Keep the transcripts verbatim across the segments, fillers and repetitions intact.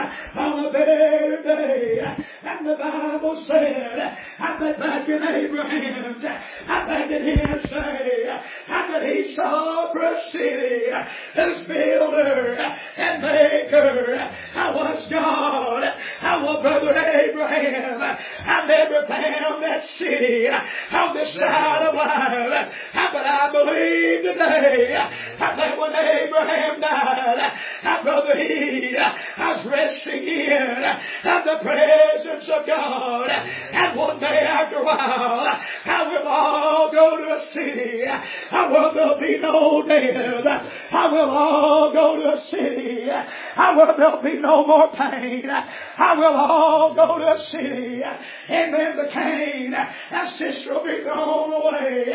on a better day. And the Bible said, I bet back in Abraham's, I bet in his day, I bet he saw a city whose builder and maker I was God. I was Brother Abraham. I never found that city on the side of life. But I believe today that when Abraham died, my brother he was resting in the presence of God. And one day after a while, I will all go to a city. I will there'll be no death. I will all go to a city. I will there'll be no more pain. I will all go to a city. Amen. The Cain, that sister will be thrown away.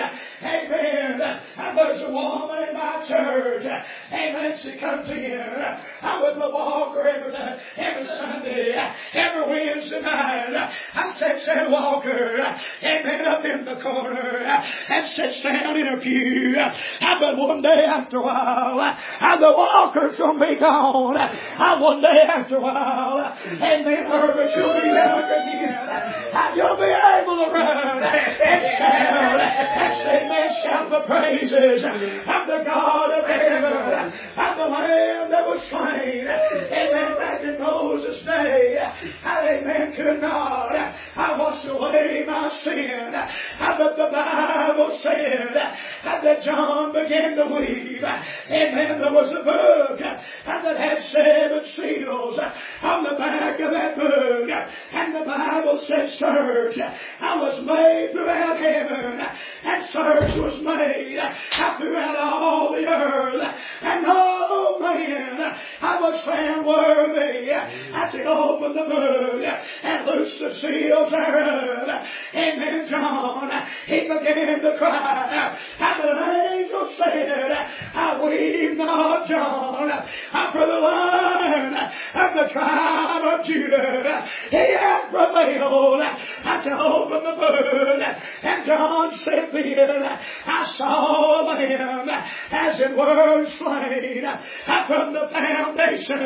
Amen. And there's a woman in my church. Amen. She comes in. I would walk her every day, every Sunday, every Wednesday night. I said, Sam Walker. Amen. Up in the corner. And sits down in a pew. But one day after a while, the walker's going to be gone. One day after a while, amen, Herbert, you'll be young again. And you'll be able to run and shout and say, man, shout the praises of the God of heaven, of the Lamb that was slain. Amen, back in Moses' day, amen, could not. I washed away my sin. But the Bible said that John began to weep. Amen, there was a book that had seven seals on the back of that book. And the Bible said, search I was made throughout heaven, and search was made throughout all the earth, and no man I was found worthy to open the book and loose the seals thereof. Amen. John, he began to cry, and the angel said, I weep not, John, for the Lion of the tribe of Judah. He hath prevailed to open the book. And John said then, I saw a Lamb as it were slain from the foundation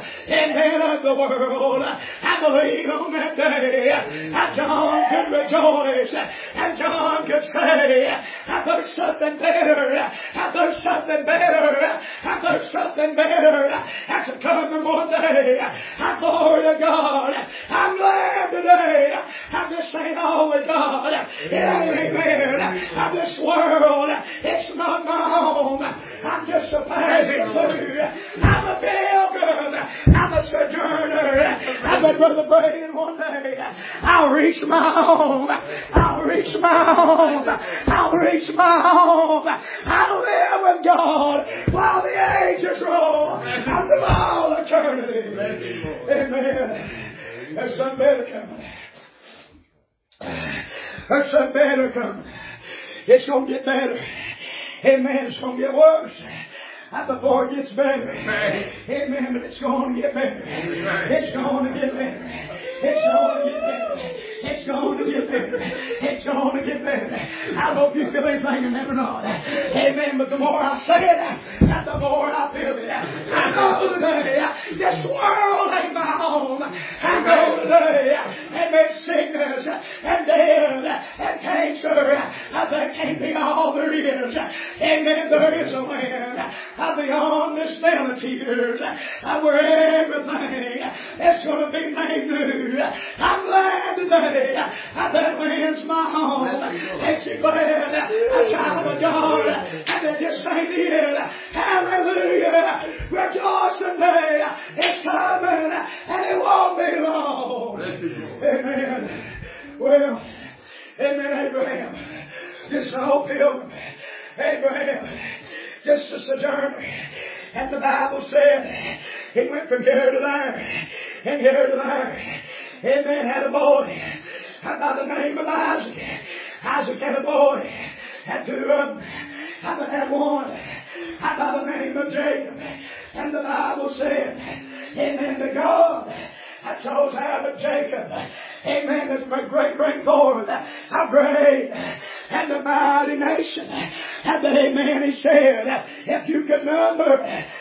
and of the world. I believe on that day John could rejoice, and John could say, there's something better, there's something better, there's something better that's coming one day. I'm glory to God. I'm glad today. I'm just saying, oh God, it ain't amen. This world, it's not my home. I'm just a passing through. I'm a pilgrim. I'm a sojourner. I'm a Brother Braden one day. I'll reach my home. I'll reach my home. I'll reach my home. I'll live with God while the ages roll. After all eternity. Amen. There's something better coming. There's something better coming. It's going to get better. Amen. It's going to get worse before it gets better. Amen. But it's going to get better. It's going to get better. It's going to get better. It's going to get better. It's going to get better. I don't know if you feel anything in that or not. Amen. But the more I say it, the more I feel it. I know today this world ain't my home. I know today, amen, sickness and death and cancer, that can't be all there is. Amen. There is a land beyond this valley of tears where everything is going to be made new. I'm glad today that land's my home. Ain't you glad, a child of God, and they just say it. Hallelujah. Rejoicing day is coming, and it won't be long. Amen. Well, amen, Abraham. Just an old pilgrim. Abraham. Just a sojourner. And the Bible said he went from here to there and here to there. Amen. Had a boy by the name of Isaac. Isaac had a boy. Had two of them. I had one by the name of Jacob. And the Bible said, amen, to God I chose out of Jacob. Amen. That's my great, great forth. How great and the mighty nation. And amen, he said, if you could number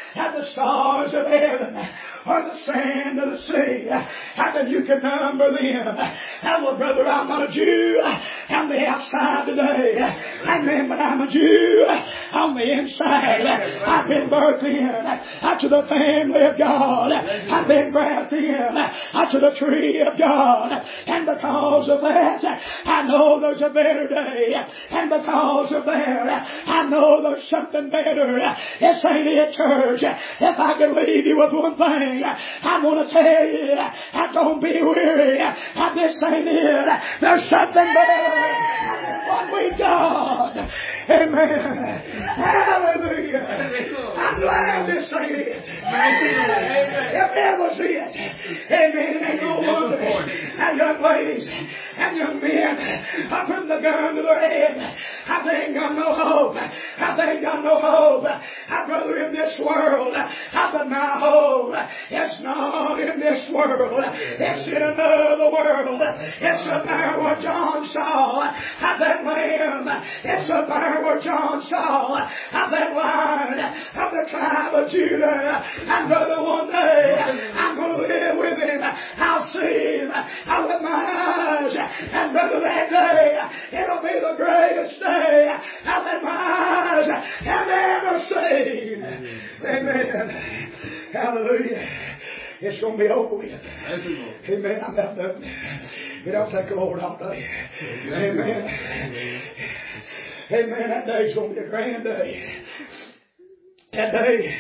and the stars of heaven, or the sand of the sea, and then you can number them. And well, brother, I'm not a Jew on the outside today. Amen. But I'm a Jew on the inside. I've been birthed in to the family of God. I've been grafted in to the tree of God. And because of that, I know there's a better day. And because of that, I know there's something better. This ain't it, church. If I could leave you with one thing, I want to tell you, don't be weary. This ain't it. There's something better. What we got. Amen. Hallelujah. I'm glad this ain't it. If that was it. Amen. It ain't no wonder. And young ladies and young men are putting the gun to their head. I ain't got no hope. I ain't got no hope. I'd rather in this world. But my hope is not in this world. It's in another world. It's a there where John saw that lamb. It's a there where John saw that lion of the tribe of Judah. And brother, one day I'm going to live with him. I'll see him with my eyes. And brother, that day it'll be the greatest day that my eyes have ever seen. Amen. Hallelujah. It's going to be over with. Amen. I'm not done. It don't take the Lord all day. Amen. Amen. That day's going to be a grand day. That day.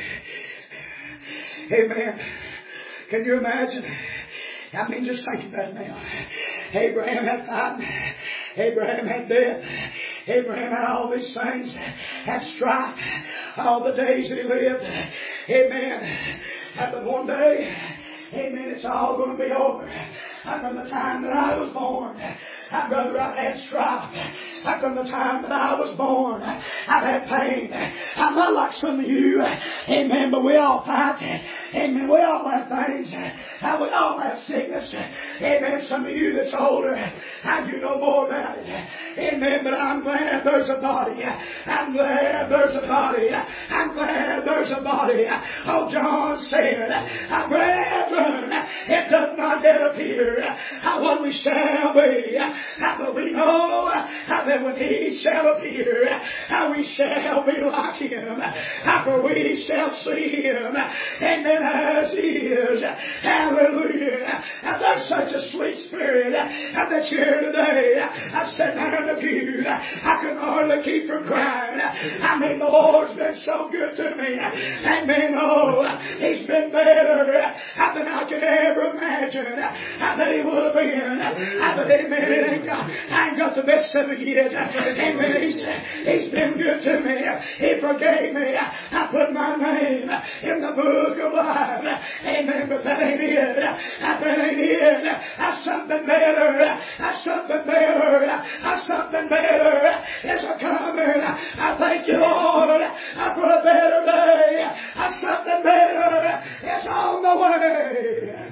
Amen. Can you imagine? I mean, just think about it now. Abraham had fighting. Abraham had death. Abraham had all these things. Had strife. All the days that he lived. Amen. But one day, amen, it's all going to be over. From the time that I was born, I'd rather I've had strife. From the time that I was born, I've had pain. I'm not like some of you. Amen. But we all fight. Amen. We all have things. We all have sickness. Amen. Some of you that's older, I do know more about it. Amen. But I'm glad there's a body. I'm glad there's a body. I'm glad there's a body. Oh, John said, brethren, it does not yet appear what we shall be. But we know that when he shall appear, we shall be like him. For we shall see him. Amen. As he is. Hallelujah. And there's such a sweet spirit that's here today. I sat down in the pew. I can hardly keep from crying. I mean, the Lord's been so good to me. Amen. Oh, he's been better than I could ever imagine that he would have been. But amen, it ain't got, I ain't got the best of it yet. Amen. He's, he's been good to me. He forgave me. I put my name in the book of life. Amen. But that ain't it. That ain't it. That's something better. That's something better. That's something better. It's a coming. I thank you, Lord, for a better day. That's something better. It's on the way.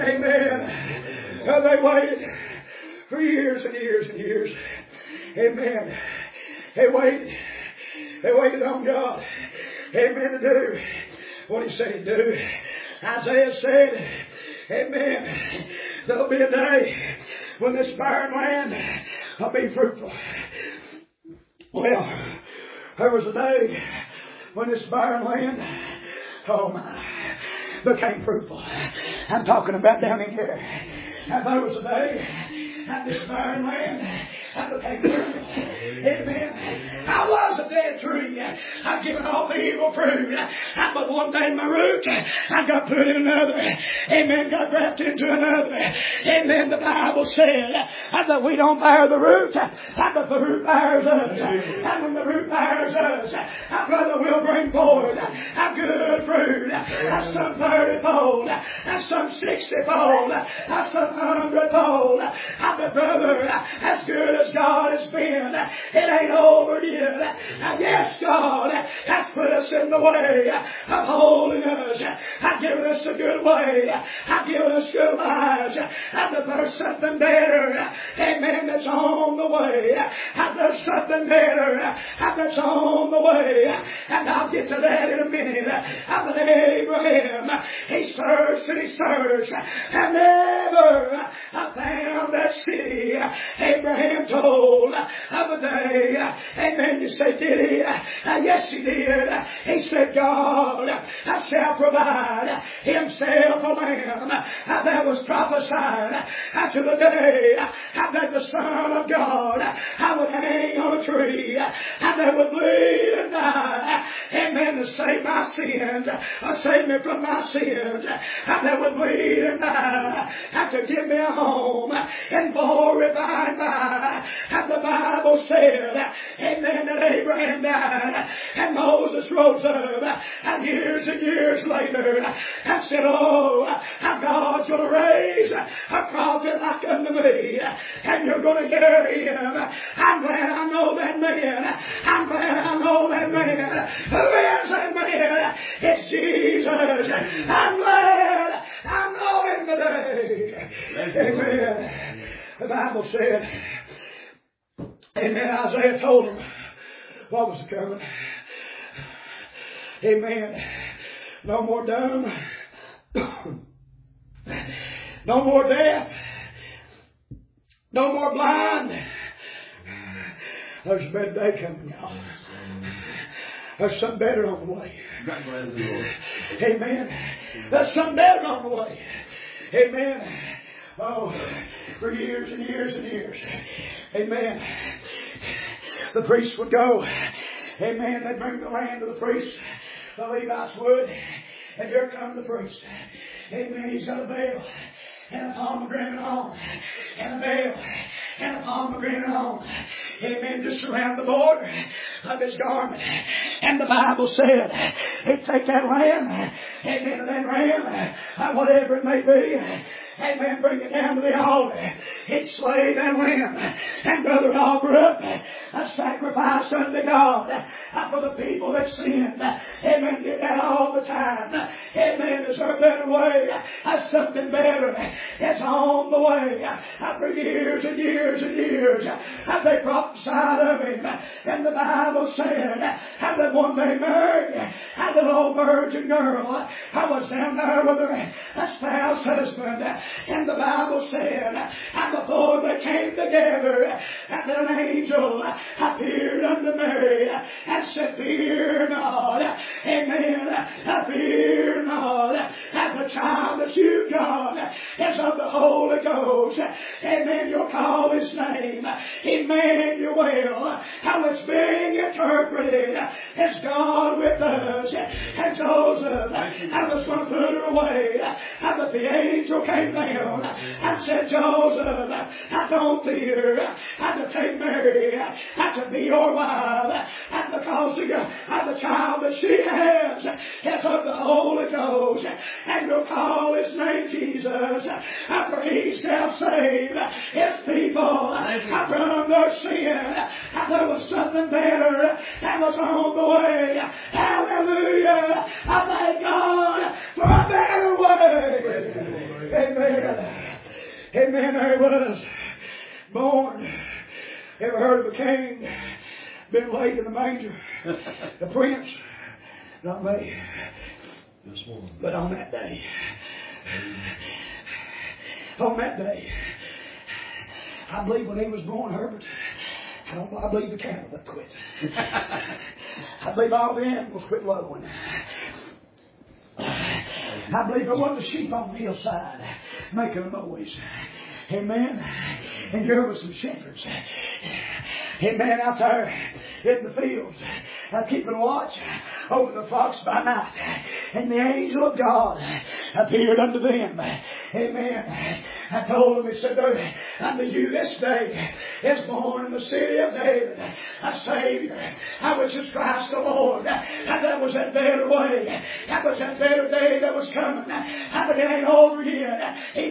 Amen. And they waited for years and years and years. Amen. They waited. They waited on God. Amen. To do what he said he'd do. Isaiah said, amen, there'll be a day when this barren land will be fruitful. Well, there was a day when this barren land, oh my, became fruitful. I'm talking about down in here. And there was a day and this barren land I became fruitful. Amen. I was a dead tree. I've given all the evil fruit. I put one thing in my root. I got put in another. Amen. Got grafted into another. Amen. The Bible said that we don't bear the root, but the root bears us. And when the root bears us, our brother will bring forward a good fruit. Some thirty-fold. Some sixty-fold. Some hundred-fold. But brother, as good as God has been, it ain't over yet. And yes, God has put us in the way of holding us. I've given us a good way. I've given us good lives. realize that there's something better, amen, that's on the way. And there's something better that's on the way. And I'll get to that in a minute. And Abraham, he searched and he searched and never found that city. Abraham told of a day, amen, you say, did he? Uh, yes, he did. He said, God uh, shall provide himself a lamb uh, that was prophesied uh, to the day uh, that the Son of God uh, would hang on a tree uh, and that would bleed and die. Amen. To save my sins, uh, save me from my sins, uh, that would bleed and die, and to give me a home and glorify my. And the Bible said, amen, that Abraham died and Moses rose up and years and years later and said, oh, God's going to raise a prophet like unto me and you're going to hear him. I'm glad I know that man. I'm glad I know that man. Who is that man? It's Jesus. I'm glad I know him today. Amen. The Bible said, amen, Isaiah told him what was coming. Amen. No more dumb. No more deaf. No more blind. There's a better day coming, y'all. There's something better on the way. Amen. There's something better on the way. Amen. Oh, for years and years and years. Amen. The priests would go. Amen. They'd bring the land to the priest. The Levites would. And here comes the priest. Amen. He's got a veil and a pomegranate on. And a veil and a pomegranate on. Amen. Just around the border of his garment. And the Bible said, he'd take that lamb. Amen. That lamb, whatever it may be. Amen. Bring it down to the altar. He'd slay that lamb. And brother, offer up a sacrifice unto God for the people that sinned. Amen. Did that all the time. Amen. Is there a better way? Something better is on the way. For years and years and years, they prophesied of him. And the Bible said that one day Mary, the little virgin girl, was down there with her spouse husband. And the Bible said, and before they came together, and an angel appeared unto Mary and said, fear not. Amen. Fear not. And the child that you've got is of the Holy Ghost. Amen. You'll call his name Emmanuel. How it's being interpreted as God with us. And Joseph, I was going to put her away. But the angel came down and said, Joseph, I don't fear. I to take Mary. I to be your wife. And because of the child that she has is of the Holy Ghost. And you'll call his name Jesus. For he shall save his people from their sin. And there was something better that was on the way. Hallelujah. I thank God for a better way. Amen. Amen. There he was. Born. Ever heard of a king been laid in the manger? The prince. Not me. But on that day. On that day. I believe when he was born, Herbert, I don't I believe the cattle that quit. I believe all the animals quit lowing. I believe there wasn't a sheep on the hillside making a noise. Amen. And there were some shepherds. Amen. Out there in the fields, uh, keeping watch over the flocks by night. And the angel of God appeared unto them. Amen. I told them, he said, unto you this day is born in the city of David a Savior, which is Christ the Lord. And that was that better way. That was that better day that was coming. But it ain't over yet. He grew up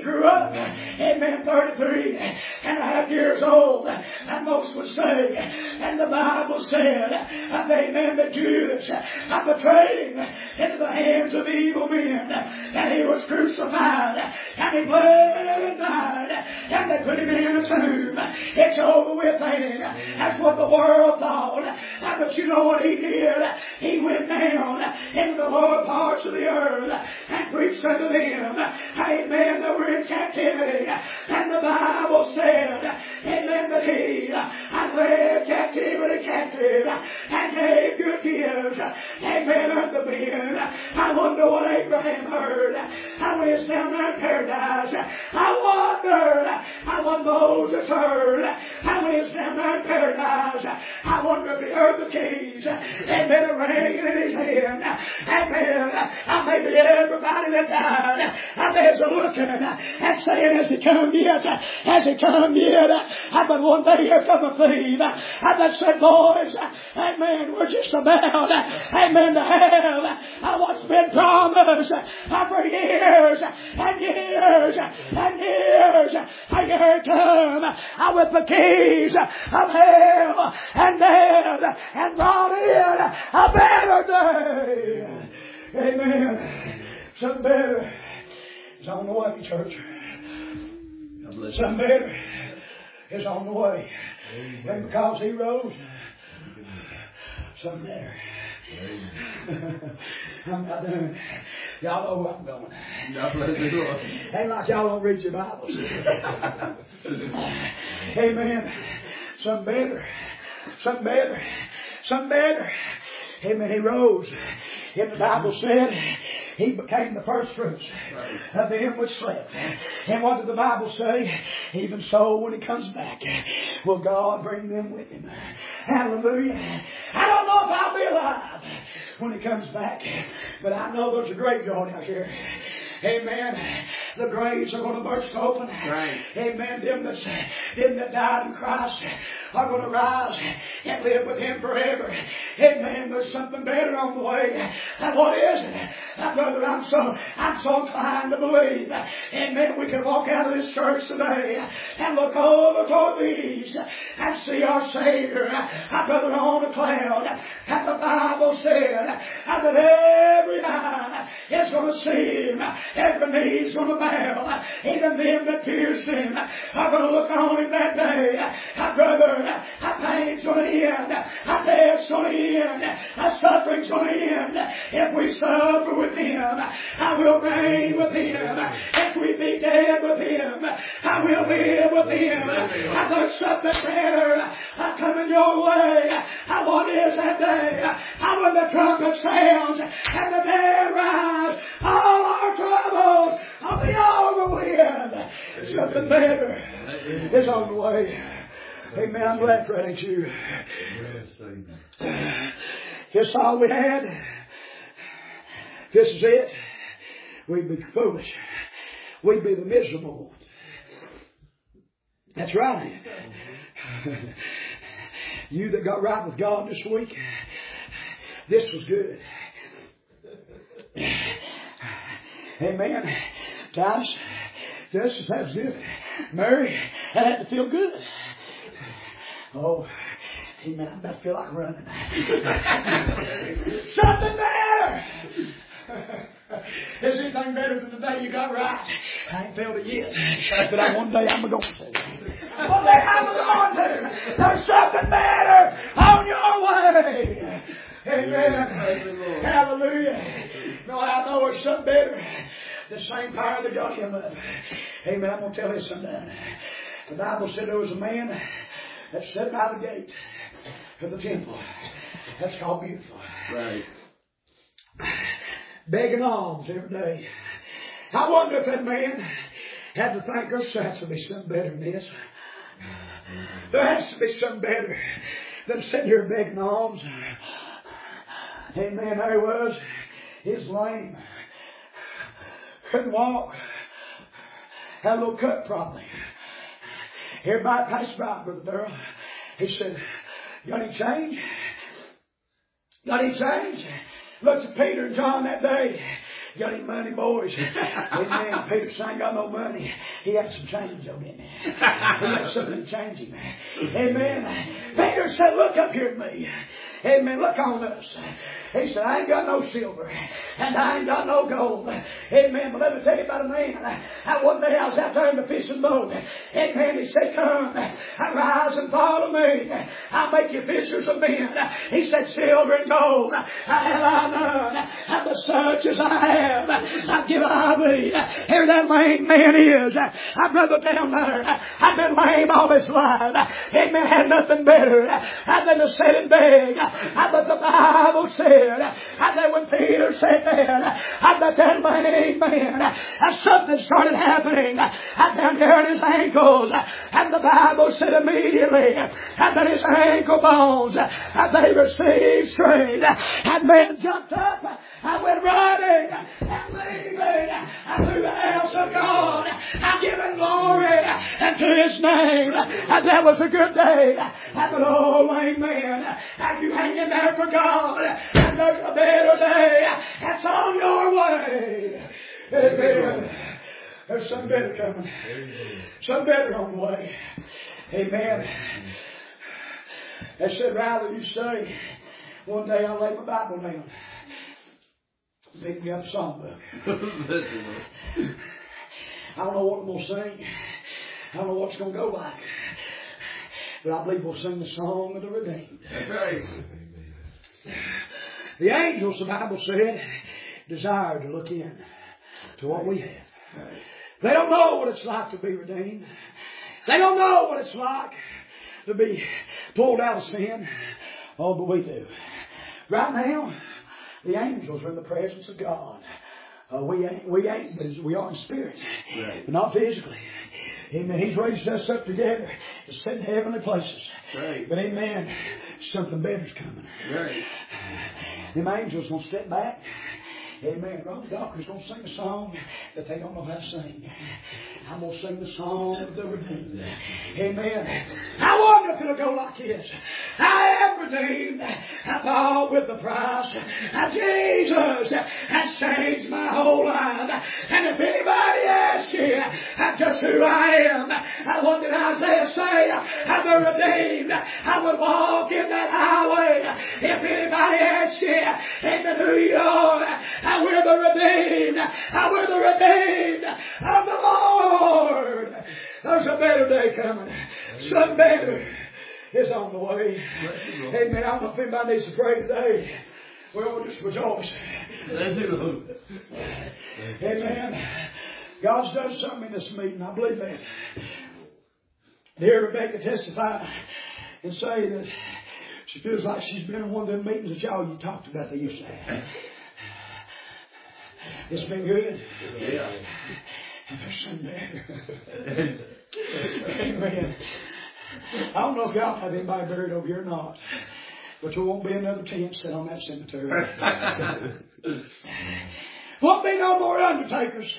up, amen, thirty-three and a half years old, and most would say, and the Bible said, amen, that Judas betrayed him into the hands of evil men, and he was crucified, and he bled and died, and they put him in a tomb. It's over with, ain't it? That's what the world thought. But you know what he did? He went down into the lower parts of the earth and preached unto them, amen, that were in captivity. And the Bible said, amen, that he led captivity captive and gave good gifts, amen, unto men. I wonder what Abraham heard. How is down there in paradise? I wonder how what Moses heard. How is down there in paradise? I wonder if he heard the keys. Amen, a ring in his hand. Amen. I maybe everybody that died, I there's a looking and saying, has he come yet? Has he come yet? But one day here come a thief. And that said, boys, amen, we're just about, amen, to have what's been promised for years and years and years. And here it come with the keys of hell and death and brought in a better day. Amen. Something better is on the way, church. Something better is on the way. And because he rose, something better. I'm not done. Y'all know where I'm going. Ain't like y'all don't read your Bibles. Amen. Something better. Something better. Something better. Amen. He rose. And the Bible said he became the first fruits of them which slept. And what did the Bible say? Even so, when he comes back, will God bring them with him? Hallelujah. I don't know if I'll be alive when he comes back, but I know there's a graveyard out here. Amen. The graves are going to burst open. Right. Amen. Them, that's, them that died in Christ are going to rise and live with him forever. Amen. There's something better on the way. And what is it? Now, brother, I'm so, I'm so inclined to believe. Amen. We can walk out of this church today and look over toward the east and see our Savior, our brother, on a cloud. And the Bible said that every eye is going to see him. Every knee's going to bow. Even them that pierced him are going to look on him that day. Our brother, our pain's going to end. Our death's going to end. Our suffering's going to end. If we suffer with him, I will reign with him. If we be dead with him, I will live with him. And there's something better coming your way. What is that day? How when the trumpet sounds and the dead rise, all our troubles will be over with. Something better is on the way. Amen. I'm glad for that, ain't you? Here's all we had. This is it. We'd be foolish. We'd be the miserable ones. That's right. You that got right with God this week, this was good. Amen. Titus, this that was good. Mary, that had to feel good. Oh, amen. I about feel like running. Something better. Is anything better than the day you got right? I ain't felt it yet, but I, one day I'm going to. One day I'm going to. There's something better on your way. Amen. Hallelujah. No, I know there's something better. The same power that got him up. Amen. I'm going to tell you something. The Bible said there was a man that sat by the gate of the temple. That's called Beautiful. Right. Begging alms every day. I wonder if that man had to think there has to be something better than this. There has to be something better than sitting here begging alms. Amen. There he was. He was lame. Couldn't walk. Had a little cut probably. Everybody passed by, Brother Darrell. He said, got any change? Got any change? Looked at Peter and John that day. Got any money, boys? Amen. Peter said, I ain't got no money. He had some change on him. He had something to change him. Amen. Peter said, look up here at me. Amen. Look on us. He said, I ain't got no silver and I ain't got no gold. Amen. But let me tell you about a man. I, one day I was out there in the fishing boat. Amen. He said, come, rise and follow me. I'll make you fishers of men. He said, silver and gold I have I none. And but such as I have, I give I thee. Here that lame man is. I brother down there. I've been lame all his life. Amen. Had nothing better. I've been to sit and beg. I bet the Bible said, I bet when Peter said that, I bet that lame man, something started happening. I down there in his ankles. And the Bible said immediately, I bet his ankle bones, they received strength. And man jumped up. I went running and leaving through the house of God. I'm giving glory to His name. And that was a good day. And the old lame man, and you hanging there for God. And there's a better day that's on your way. Amen. There's some better coming. Some better on the way. Amen. They said, rather you say, one day I'll lay my Bible down. Pick me up a songbook. I don't know what I'm going to sing. I don't know what it's going to go like. But I believe we'll sing the song of the redeemed. Right. The angels, the Bible said, desire to look in to what we have. They don't know what it's like to be redeemed. They don't know what it's like to be pulled out of sin. Oh, but we do. Right now, the angels are in the presence of God. Uh, we ain't, we ain't, but we are in spirit, right. But not physically. Amen. He's raised us up together to sit in heavenly places. Right. But amen, something better's coming. Right. Them angels gonna step back. Amen. Brother Doctor's going to sing a song that they don't know how to sing. I'm going to sing the song of the redeemed. Amen. I wonder if it'll go like this. I am redeemed. I bought with the price of Jesus has changed my whole life. And if anybody asks you just who I am, what did Isaiah say? I'm the redeemed. I would walk in that highway. If anybody asks you, amen, who you are, I we're the redeemed. I we're the redeemed of the Lord. There's a better day coming. Some better is on the way. Amen. I don't know if anybody needs to pray today. Well, we'll just rejoice. Amen. God's done something in this meeting. I believe that. Hear Rebecca testify and say that she feels like she's been in one of them meetings that y'all you talked about they used to have. It's been good. Yeah. And there's some better. Amen. I don't know if y'all have anybody buried over here or not, but there won't be another tent set on that cemetery. Won't be no more undertakers.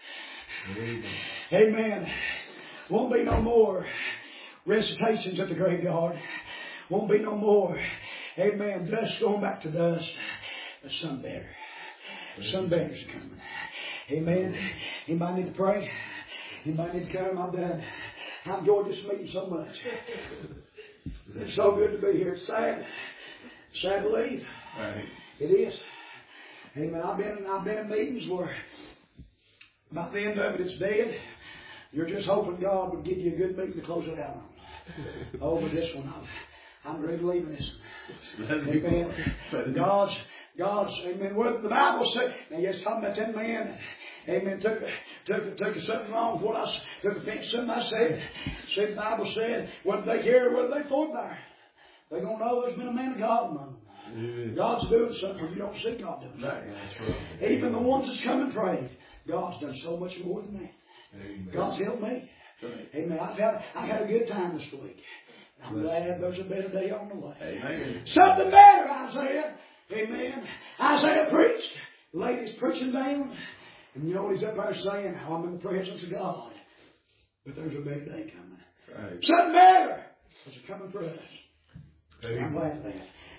Amen. Won't be no more recitations at the graveyard. Won't be no more, amen, dust going back to dust. But some better. Some better's coming. Amen. Anybody need to pray? Anybody need to come? I'm done. I enjoyed this meeting so much. It's so good to be here. It's sad. Sad to leave. Right. It is. Amen. I've been, I've been in meetings where about the end of it, it's dead. You're just hoping God would give you a good meeting to close it out on. Over this one, I'm, I'm ready to leave this one. Amen. God's, God's, amen. Well, the Bible said, now yes, talking about that man, amen, took, took, took something wrong with what I, took offense something I said. Said the Bible said, whether they care or whether they thought there, they're going to know there's been a man of God among them. Amen. God's doing something when you don't see God doing something. That's right. Even the ones that's come and prayed, God's done so much more than that. Amen. God's helped me. Right. Amen. I've had, I've had a good time this week. I'm glad there's a better day on the way. Amen. Something better, Isaiah. Amen. Isaiah preached. The lady's preaching down. And you know what he's up there saying? Oh, I'm in the presence of God. But there's a better day coming. Right. Something better is coming for us. Amen. I'm glad of that.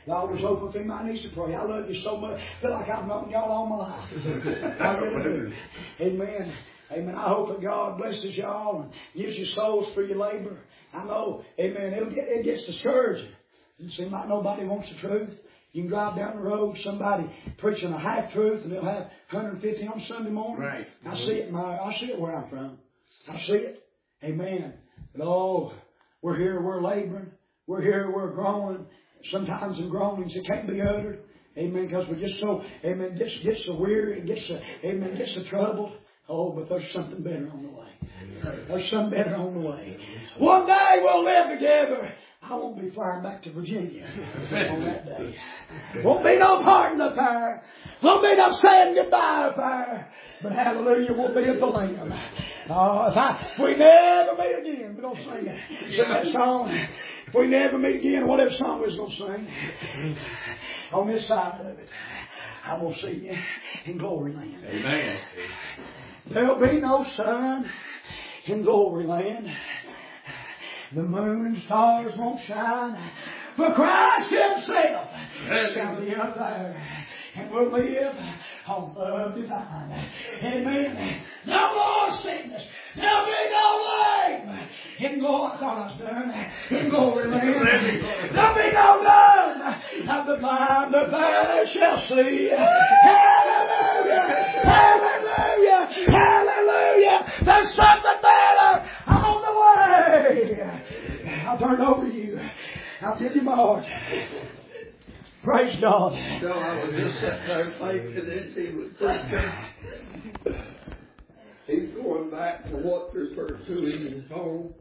Y'all was open for me. I need to pray. I love you so much. I feel like I've known y'all all my life. I really do. Amen. Amen. I hope that God blesses y'all and gives you souls for your labor. I know, amen, it'll get, it gets discouraging. It seems like nobody wants the truth. You can drive down the road, somebody preaching a half-truth, and they'll have one hundred fifty on Sunday morning. Right. I see it, my, I see it where I'm from. I see it. Amen. But oh, we're here, we're laboring. We're here, we're growing. Sometimes in groanings it can't be uttered. Amen. Because we're just so, amen, gets, gets so weary, gets so, amen, gets so troubled. Oh, but there's something better on the way. There's something better on the way. One day we'll live together. I won't be flying back to Virginia on that day. Won't be no parting of fire. Won't be no saying goodbye of fire. But hallelujah, we'll be at the Lamb. Oh, if, I, if we never meet again, we're going to sing that, sing that song. If we never meet again, whatever song we're going to sing, on this side of it, I will see you in glory land. Amen. There'll be no sun in glory land. The moon and stars won't shine, for Christ Himself shall be up there, and we'll live on love divine. Amen. No more sickness. There'll be no lame. In glory, I thought I was done. In glory land. There'll be no none of the blind the blind shall see. Hallelujah. Hallelujah. Hallelujah. There's something better on the way. I'll turn it over to you. I'll give you my heart. Praise God. So I was just sitting there thinking as he was preaching. He's going back to what referred to in his home.